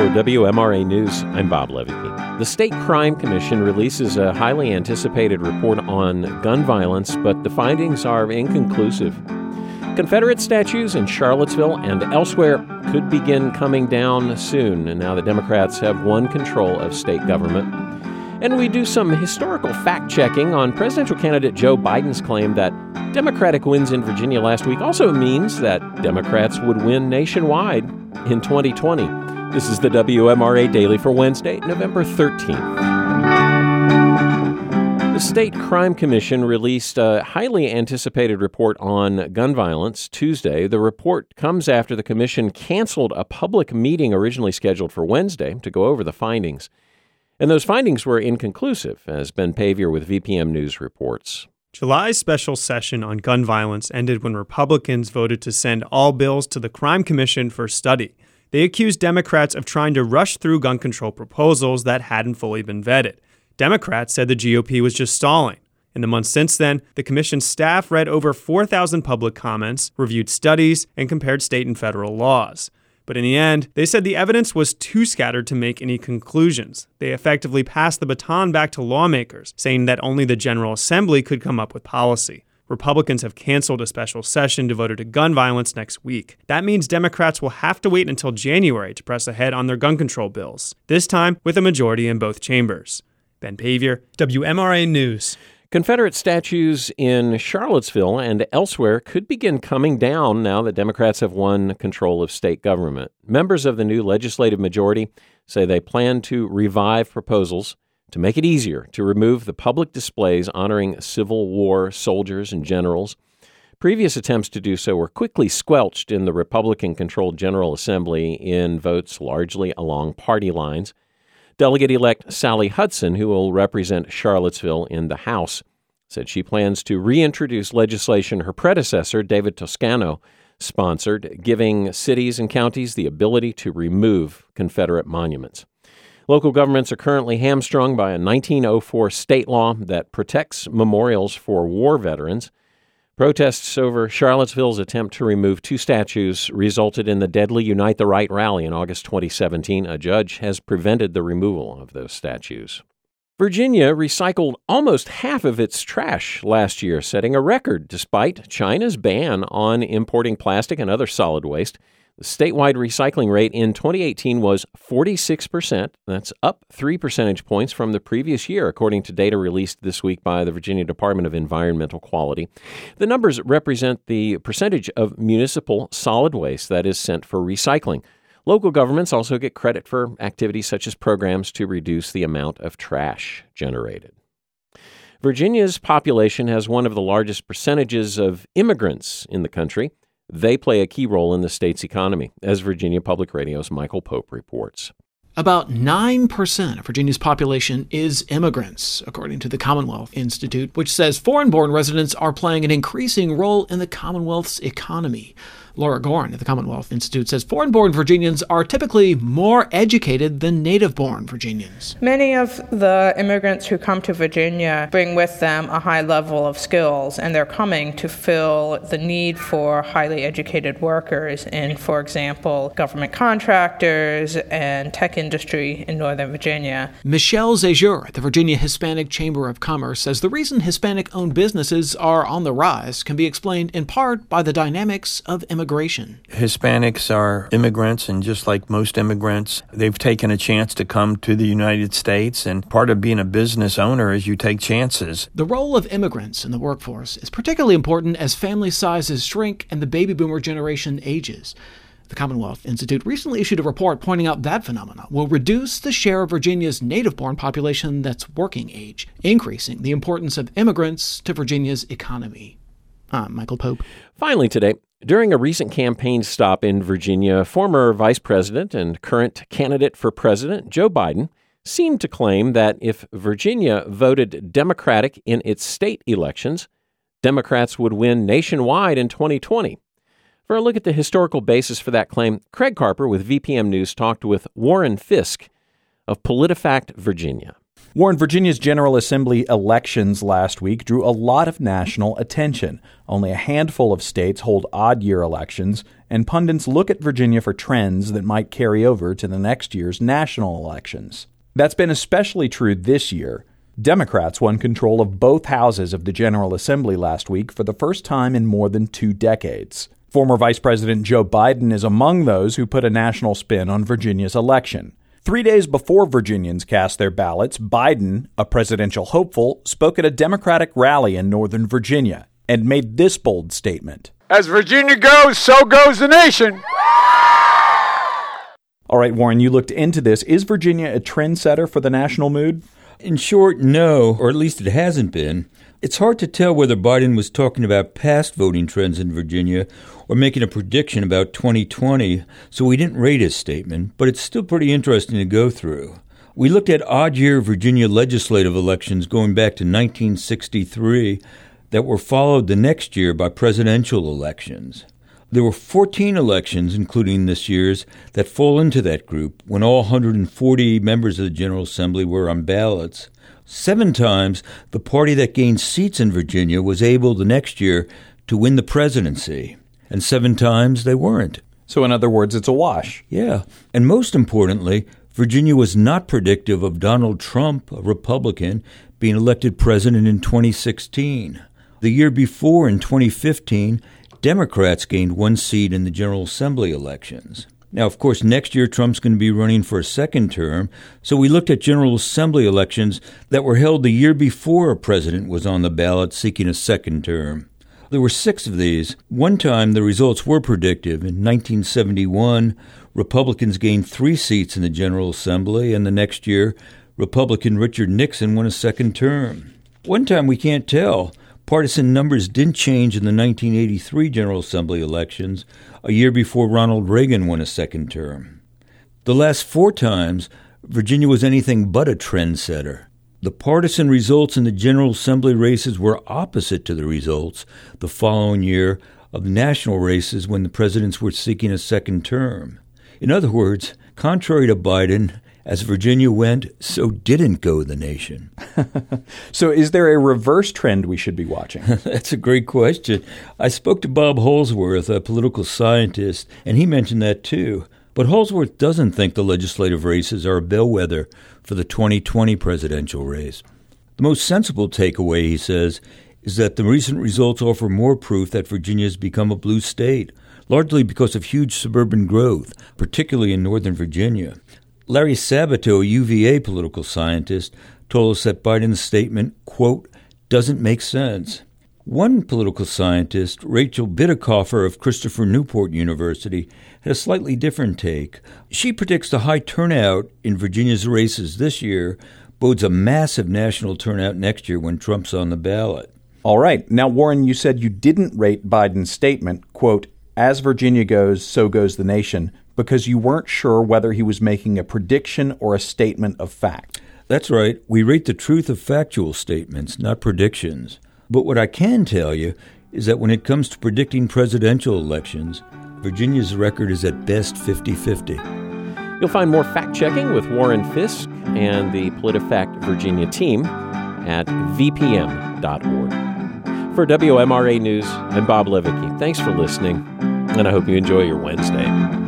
WMRA News, I'm Bob Levy. The State Crime Commission releases a highly anticipated report on gun violence, but the findings are inconclusive. Confederate statues in Charlottesville and elsewhere could begin coming down soon, now that Democrats have won control of state government. And we do some historical fact-checking on presidential candidate Joe Biden's claim that Democratic wins in Virginia last week also means that Democrats would win nationwide in 2020. This is the WMRA Daily for Wednesday, November 13th. The State Crime Commission released a highly anticipated report on gun violence Tuesday. The report comes after the commission canceled a public meeting originally scheduled for Wednesday to go over the findings. And those findings were inconclusive, as Ben Paviour with VPM News reports. July's special session on gun violence ended when Republicans voted to send all bills to the Crime Commission for study. They accused Democrats of trying to rush through gun control proposals that hadn't fully been vetted. Democrats said the GOP was just stalling. In the months since then, the commission's staff read over 4,000 public comments, reviewed studies, and compared state and federal laws. But in the end, they said the evidence was too scattered to make any conclusions. They effectively passed the baton back to lawmakers, saying that only the General Assembly could come up with policy. Republicans have canceled a special session devoted to gun violence next week. That means Democrats will have to wait until January to press ahead on their gun control bills, this time with a majority in both chambers. Ben Paviour, WMRA News. Confederate statues in Charlottesville and elsewhere could begin coming down now that Democrats have won control of state government. Members of the new legislative majority say they plan to revive proposals to make it easier to remove the public displays honoring Civil War soldiers and generals. Previous attempts to do so were quickly squelched in the Republican-controlled General Assembly in votes largely along party lines. Delegate-elect Sally Hudson, who will represent Charlottesville in the House, said she plans to reintroduce legislation her predecessor, David Toscano, sponsored, giving cities and counties the ability to remove Confederate monuments. Local governments are currently hamstrung by a 1904 state law that protects memorials for war veterans. Protests over Charlottesville's attempt to remove two statues resulted in the deadly Unite the Right rally in August 2017. A judge has prevented the removal of those statues. Virginia recycled almost half of its trash last year, setting a record despite China's ban on importing plastic and other solid waste. The statewide recycling rate in 2018 was 46%. That's up 3 percentage points from the previous year, according to data released this week by the Virginia Department of Environmental Quality. The numbers represent the percentage of municipal solid waste that is sent for recycling. Local governments also get credit for activities such as programs to reduce the amount of trash generated. Virginia's population has one of the largest percentages of immigrants in the country. They play a key role in the state's economy, as Virginia Public Radio's Michael Pope reports. About 9% of Virginia's population is immigrants, according to the Commonwealth Institute, which says foreign-born residents are playing an increasing role in the Commonwealth's economy. Laura Gorn at the Commonwealth Institute says foreign-born Virginians are typically more educated than native-born Virginians. Many of the immigrants who come to Virginia bring with them a high level of skills, and they're coming to fill the need for highly educated workers in, for example, government contractors and tech industry in Northern Virginia. Michelle Zajur at the Virginia Hispanic Chamber of Commerce says the reason Hispanic-owned businesses are on the rise can be explained in part by the dynamics of immigration. Hispanics are immigrants, and just like most immigrants, they've taken a chance to come to the United States, and part of being a business owner is you take chances. The role of immigrants in the workforce is particularly important as family sizes shrink and the baby boomer generation ages. The Commonwealth Institute recently issued a report pointing out that phenomena will reduce the share of Virginia's native-born population that's working age, increasing the importance of immigrants to Virginia's economy. I'm Michael Pope. Finally today, during a recent campaign stop in Virginia, former Vice President and current candidate for president Joe Biden seemed to claim that if Virginia voted Democratic in its state elections, Democrats would win nationwide in 2020. For a look at the historical basis for that claim, Craig Carper with VPM News talked with Warren Fisk of PolitiFact Virginia. Warren, Virginia's General Assembly elections last week drew a lot of national attention. Only a handful of states hold odd-year elections, and pundits look at Virginia for trends that might carry over to the next year's national elections. That's been especially true this year. Democrats won control of both houses of the General Assembly last week for the first time in more than 2 decades. Former Vice President Joe Biden is among those who put a national spin on Virginia's election. 3 days before Virginians cast their ballots, Biden, a presidential hopeful, spoke at a Democratic rally in Northern Virginia and made this bold statement. As Virginia goes, so goes the nation. All right, Warren, you looked into this. Is Virginia a trendsetter for the national mood? In short, no, or at least it hasn't been. It's hard to tell whether Biden was talking about past voting trends in Virginia or making a prediction about 2020, so we didn't rate his statement, but it's still pretty interesting to go through. We looked at odd-year Virginia legislative elections going back to 1963 that were followed the next year by presidential elections. There were 14 elections, including this year's, that fall into that group when all 140 members of the General Assembly were on ballots. 7 times, the party that gained seats in Virginia was able the next year to win the presidency, and 7 times they weren't. So in other words, it's a wash. Yeah, and most importantly, Virginia was not predictive of Donald Trump, a Republican, being elected president in 2016. The year before, in 2015, Democrats gained 1 seat in the General Assembly elections. Now, of course, next year Trump's going to be running for a second term, so we looked at General Assembly elections that were held the year before a president was on the ballot seeking a second term. There were 6 of these. One time the results were predictive. In 1971, Republicans gained 3 seats in the General Assembly, and the next year, Republican Richard Nixon won a second term. One time we can't tell. Partisan numbers didn't change in the 1983 General Assembly elections, a year before Ronald Reagan won a second term. The last 4 times, Virginia was anything but a trendsetter. The partisan results in the General Assembly races were opposite to the results the following year of the national races when the presidents were seeking a second term. In other words, contrary to Biden, as Virginia went, so didn't go the nation. So is there a reverse trend we should be watching? That's a great question. I spoke to Bob Holsworth, a political scientist, and he mentioned that too. But Holsworth doesn't think the legislative races are a bellwether for the 2020 presidential race. The most sensible takeaway, he says, is that the recent results offer more proof that Virginia has become a blue state, largely because of huge suburban growth, particularly in Northern Virginia. Larry Sabato, a UVA political scientist, told us that Biden's statement, quote, doesn't make sense. One political scientist, Rachel Bitecofer of Christopher Newport University, had a slightly different take. She predicts the high turnout in Virginia's races this year bodes a massive national turnout next year when Trump's on the ballot. All right. Now, Warren, you said you didn't rate Biden's statement, quote, as Virginia goes, so goes the nation, because you weren't sure whether he was making a prediction or a statement of fact. That's right. We rate the truth of factual statements, not predictions. But what I can tell you is that when it comes to predicting presidential elections, Virginia's record is at best 50-50. You'll find more fact-checking with Warren Fisk and the PolitiFact Virginia team at vpm.org. For WMRA News, I'm Bob Levicki. Thanks for listening, and I hope you enjoy your Wednesday.